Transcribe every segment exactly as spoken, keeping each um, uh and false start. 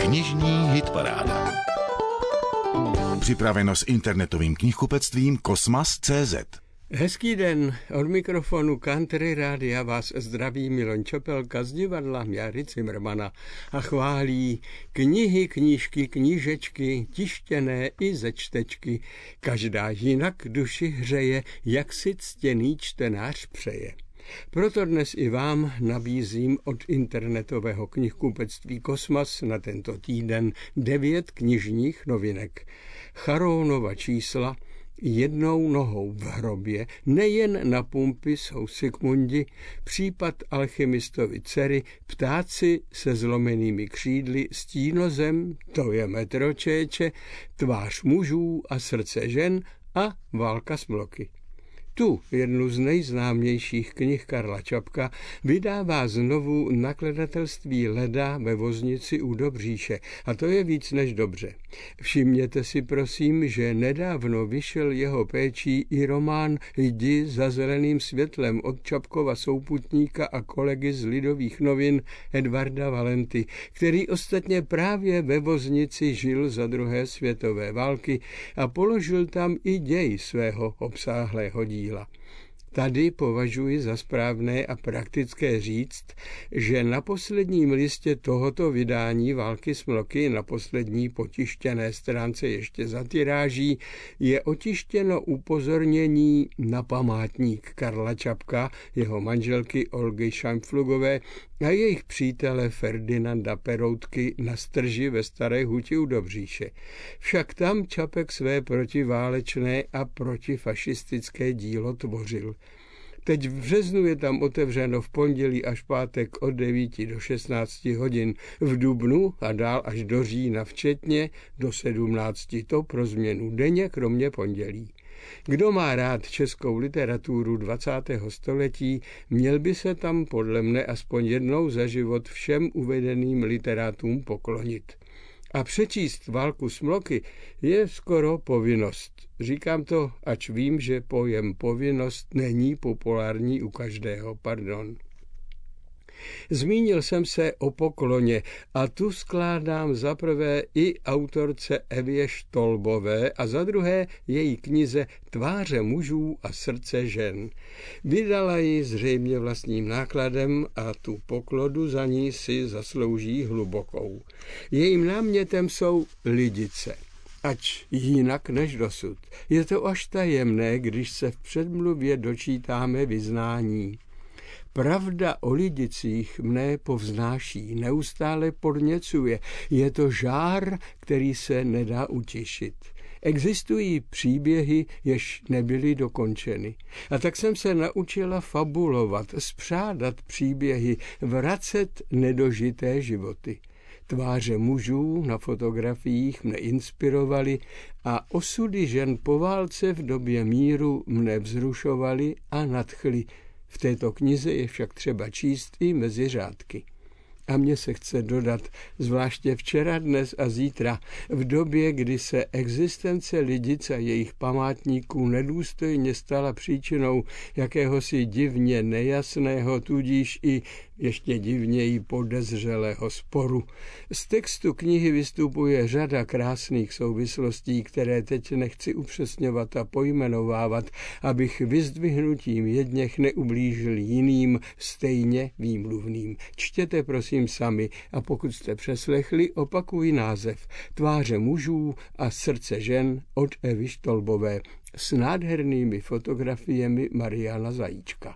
Knižní hitparáda. Připraveno s internetovým knihkupectvím Kosmas tečka cé zet. Hezký den, od mikrofonu Country Rádia vás zdraví Miloň Čepelka z divadla Jary Cimrmana a chválí knihy, knížky, knížečky, tištěné i ze čtečky. Každá jinak duši hřeje, jak si ctěný čtenář přeje. Proto dnes i vám nabízím od internetového knihkupectví Kosmas na tento týden devět knižních novinek. Charounova čísla, Jednou nohou v hrobě, nejen na pumpy jsou Sigmundi, případ alchymistovy dcery, Ptáci se zlomenými křídly, Stínozem, to je metro Čéče, Tvář mužů a srdce žen a Válka smloky. Tu, jednu z nejznámějších knih Karla Čapka, vydává znovu nakladatelství Leda ve Voznici u Dobříše a to je víc než dobře. Všimněte si prosím, že nedávno vyšel jeho péčí i román Jdi za zeleným světlem od Čapkova souputníka a kolegy z Lidových novin Edvarda Valenty, který ostatně právě ve Voznici žil za druhé světové války a položil tam i děj svého obsáhlého díla. Tady považuji za správné a praktické říct, že na posledním listě tohoto vydání Války smloky, na poslední potištěné stránce ještě za tiráží, je otištěno upozornění na památník Karla Čapka, jeho manželky Olgy Šajnflugové a jejich přítele Ferdinanda Peroutky na Strži ve Staré Huti u Dobříše. Však tam Čapek své protiválečné a protifašistické dílo tvořil. Teď v březnu je tam otevřeno v pondělí až pátek od devíti do šestnácti hodin, v dubnu a dál až do října včetně do sedmnácti, to pro změnu denně, kromě pondělí. Kdo má rád českou literaturu dvacátého století, měl by se tam podle mne aspoň jednou za život všem uvedeným literátům poklonit. A přečíst Válku smloky je skoro povinnost. Říkám to, ač vím, že pojem povinnost není populární u každého, pardon. Zmínil jsem se o pokloně a tu skládám za prvé i autorce Evě Štolbové a za druhé její knize Tváře mužů a srdce žen. Vydala ji zřejmě vlastním nákladem a tu poklodu za ní si zaslouží hlubokou. Jejím námětem jsou lidice. Ač jinak než dosud. Je to až tajemné, když se v předmluvě dočítáme vyznání. Pravda o lidicích mne povznáší, neustále podněcuje. Je to žár, který se nedá utišit. Existují příběhy, jež nebyly dokončeny. A tak jsem se naučila fabulovat, spřádat příběhy, vracet nedožité životy. Tváře mužů na fotografiích mne inspirovaly a osudy žen po válce v době míru mne vzrušovaly a nadchly. V této knize je však třeba číst i mezi řádky. A mně se chce dodat, zvláště včera, dnes a zítra, v době, kdy se existence lidic a jejich památníků nedůstojně stala příčinou jakéhosi divně nejasného, tudíž i ještě divněji podezřelého sporu. Z textu knihy vystupuje řada krásných souvislostí, které teď nechci upřesňovat a pojmenovávat, abych vyzdvihnutím jedněch neublížil jiným, stejně výmluvným. Čtěte prosím sami a pokud jste přeslechli, opakuji název Tváře mužů a srdce žen od Evy Štolbové s nádhernými fotografiemi Mariana Zajíčka.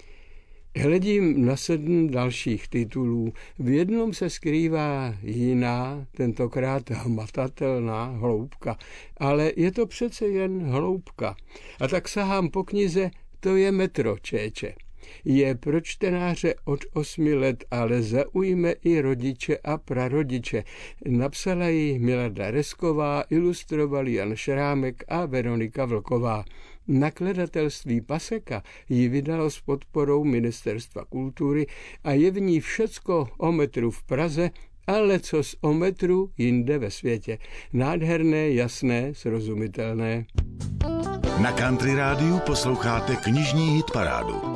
Hledím na sedm dalších titulů. V jednom se skrývá jiná, tentokrát hmatatelná hloubka, ale je to přece jen hloubka. A tak sahám po knize To je metro Čéče. Je pro čtenáře od osmi let, ale zaujme i rodiče a prarodiče. Napsala ji Milada Resková, ilustroval Jan Šrámek a Veronika Vlková. Nakladatelství Paseka ji vydalo s podporou Ministerstva kultury a je v ní všecko o metru v Praze, ale cos o metru jinde ve světě. Nádherné, jasné, srozumitelné. Na Country Rádiu posloucháte knižní hitparádu.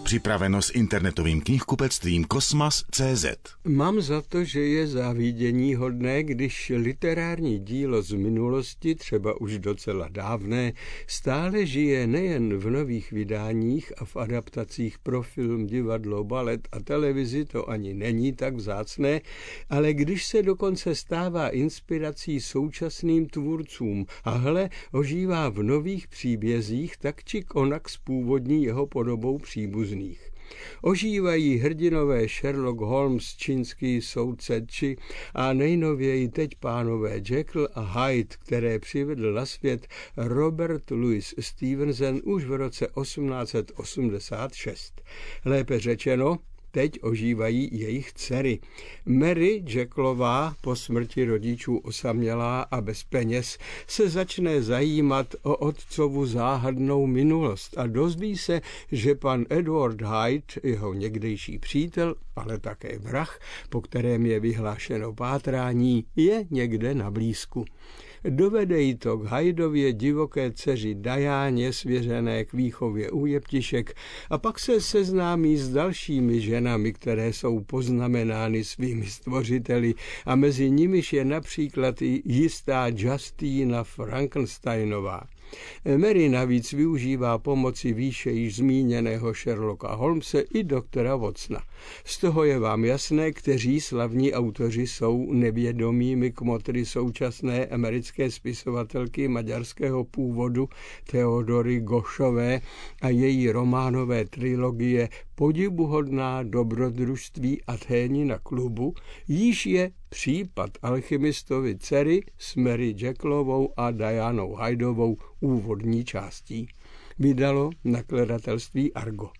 Připraveno s internetovým knihkupectvím Kosmas tečka cé zet. Mám za to, že je závidění hodné, když literární dílo z minulosti, třeba už docela dávné, stále žije nejen v nových vydáních a v adaptacích pro film, divadlo, balet a televizi, to ani není tak vzácné, ale když se dokonce stává inspirací současným tvůrcům a hle, ožívá v nových příbězích tak či onak s původní jeho podobou příbuzných. Ožívají hrdinové Sherlock Holmes, čínský soudce Či a nejnověji teď pánové Jekyll a Hyde, které přivedl na svět Robert Louis Stevenson už v roce osmnáct set osmdesát šest. Lépe řečeno, teď ožívají jejich dcery. Mary Jekyllová, po smrti rodičů osamělá a bez peněz, se začne zajímat o otcovu záhadnou minulost a dozví se, že pan Edward Hyde, jeho někdejší přítel, ale také vrah, po kterém je vyhlášeno pátrání, je někde na blízku. Dovede jí to k Hydeově divoké dceři Dianě, svěřené k výchově u jeptišek, a pak se seznámí s dalšími ženami, které jsou poznamenány svými stvořiteli, a mezi nimiž je například i jistá Justina Frankensteinová. Mary navíc využívá pomoci výše již zmíněného Sherlocka Holmese i doktora Watsona. Z toho je vám jasné, kteří slavní autoři jsou nevědomými kmotry současné americké spisovatelky maďarského původu Theodory Gošové a její románové trilogie Podivuhodná dobrodružství Athénina klubu, jíž je Případ alchymistovy dcery s Mary Jekyllovou a Dianou Hydeovou úvodní částí. Vydalo nakladatelství Argo.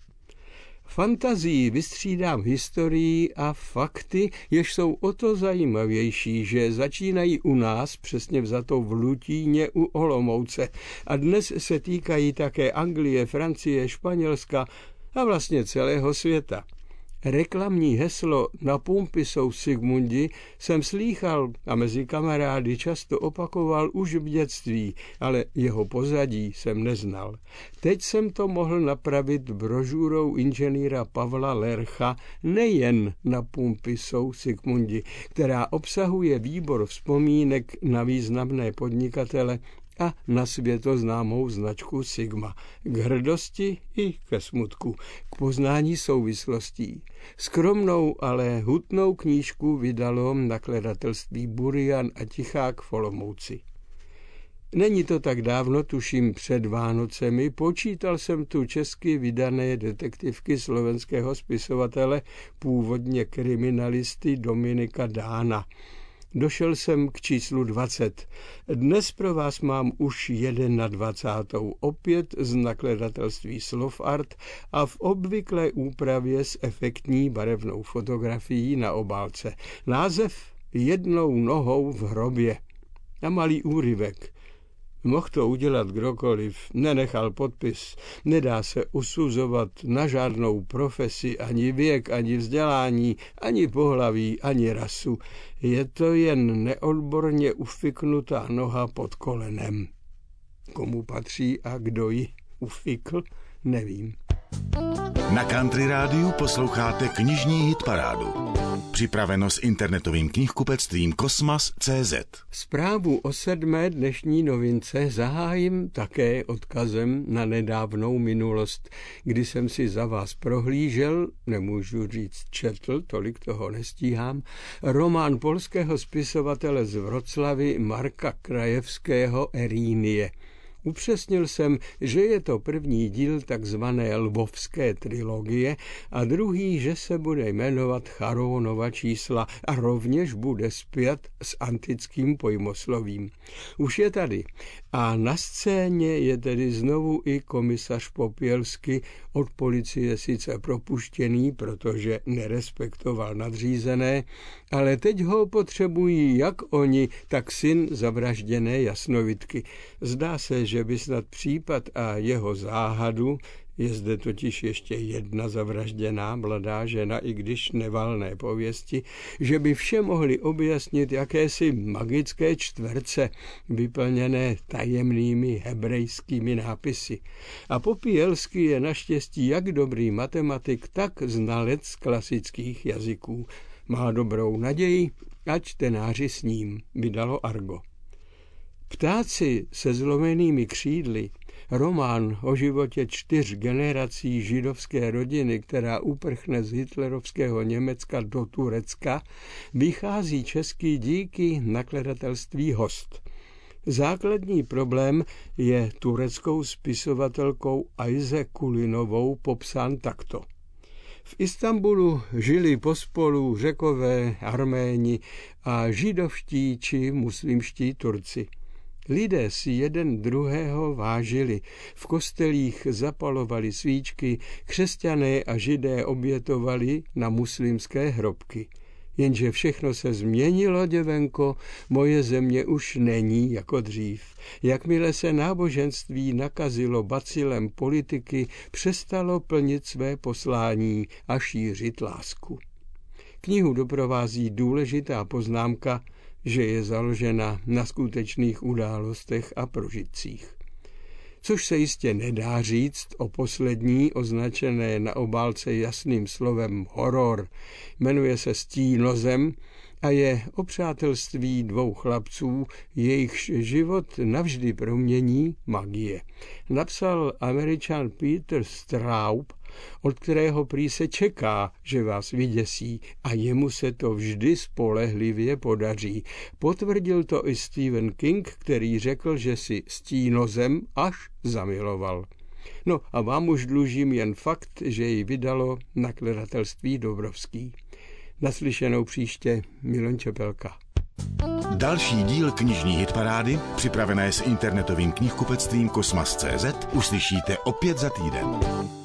Fantazii vystřídám historii a fakty, jež jsou o to zajímavější, že začínají u nás, přesně vzato v Lutíně u Olomouce, a dnes se týkají také Anglie, Francie, Španělska a vlastně celého světa. Reklamní heslo Na pumpy jsou Sigmundi jsem slýchal a mezi kamarády často opakoval už v dětství, ale jeho pozadí jsem neznal. Teď jsem to mohl napravit brožurou inženýra Pavla Lercha Nejen Na pumpy jsou Sigmundi, která obsahuje výbor vzpomínek na významné podnikatele a na světoznámou značku Sigma. K hrdosti i ke smutku, k poznání souvislostí. Skromnou, ale hutnou knížku vydalo nakladatelství Burian a Tichák v Olomouci. Není to tak dávno, tuším před Vánocemi, počítal jsem tu česky vydané detektivky slovenského spisovatele, původně kriminalisty Dominika Dána. Došel jsem k číslu dvacet. Dnes pro vás mám už dvacátou první opět z nakladatelství Slov Art a v obvyklé úpravě s efektní barevnou fotografií na obálce. Název Jednou nohou v hrobě a malý úryvek. Mohl to udělat kdokoliv, nenechal podpis, nedá se usuzovat na žádnou profesi, ani věk, ani vzdělání, ani pohlaví, ani rasu. Je to jen neodborně ufiknutá noha pod kolenem. Komu patří a kdo ji ufikl, nevím. Na Country Rádiu posloucháte knižní hitparádu. Připraveno s internetovým knihkupectvím Kosmas tečka cé zet. Zprávu o sedmé dnešní novince zahájím také odkazem na nedávnou minulost, kdy jsem si za vás prohlížel, nemůžu říct četl, tolik toho nestíhám, román polského spisovatele z Vroclavy Marka Krajewského Erínie. Upřesnil jsem, že je to první díl takzvané lvovské trilogie a druhý, že se bude jmenovat Charonova čísla a rovněž bude spjat s antickým pojmoslovím. Už je tady a na scéně je tedy znovu i komisař Popielsky, od policie sice propuštěný, protože nerespektoval nadřízené, ale teď ho potřebují jak oni, tak syn zavražděné jasnovidky. Zdá se, že by snad případ a jeho záhadu, Je zde totiž ještě jedna zavražděná mladá žena, i když nevalné pověsti, že by vše mohli objasnit jakési magické čtverce, vyplněné tajemnými hebrejskými nápisy. A Popíjelský je naštěstí jak dobrý matematik, tak znalec klasických jazyků. Má dobrou naději a čtenáři s ním, vydalo Argo. Ptáci se zlomenými křídly, román o životě čtyř generací židovské rodiny, která uprchne z hitlerovského Německa do Turecka, vychází český díky nakladatelství Host. Základní problém je tureckou spisovatelkou Ajze Kulinovou popsán takto. V Istanbulu žili pospolu Řekové, Arméni a židovští či muslimští Turci. Lidé si jeden druhého vážili, v kostelích zapalovali svíčky, křesťané a židé obětovali na muslimské hrobky. Jenže všechno se změnilo, děvenko, moje země už není jako dřív. Jakmile se náboženství nakazilo bacilem politiky, přestalo plnit své poslání a šířit lásku. Knihu doprovází důležitá poznámka, že je založena na skutečných událostech a prožitcích. Což se jistě nedá říct o poslední, označené na obálce jasným slovem horor. Jmenuje se Stínozem a je o přátelství dvou chlapců, jejichž život navždy promění magie. Napsal Američan Peter Straub, od kterého prý se čeká, že vás vyděsí a jemu se to vždy spolehlivě podaří. Potvrdil to i Stephen King, který řekl, že si Stínozem až zamiloval. No a vám už dlužím jen fakt, že ji vydalo nakladatelství Dobrovský. Naslyšenou příště, Milan Čepelka. Další díl knižní hitparády, připravené s internetovým knihkupectvím Kosmas tečka cé zet, uslyšíte opět za týden.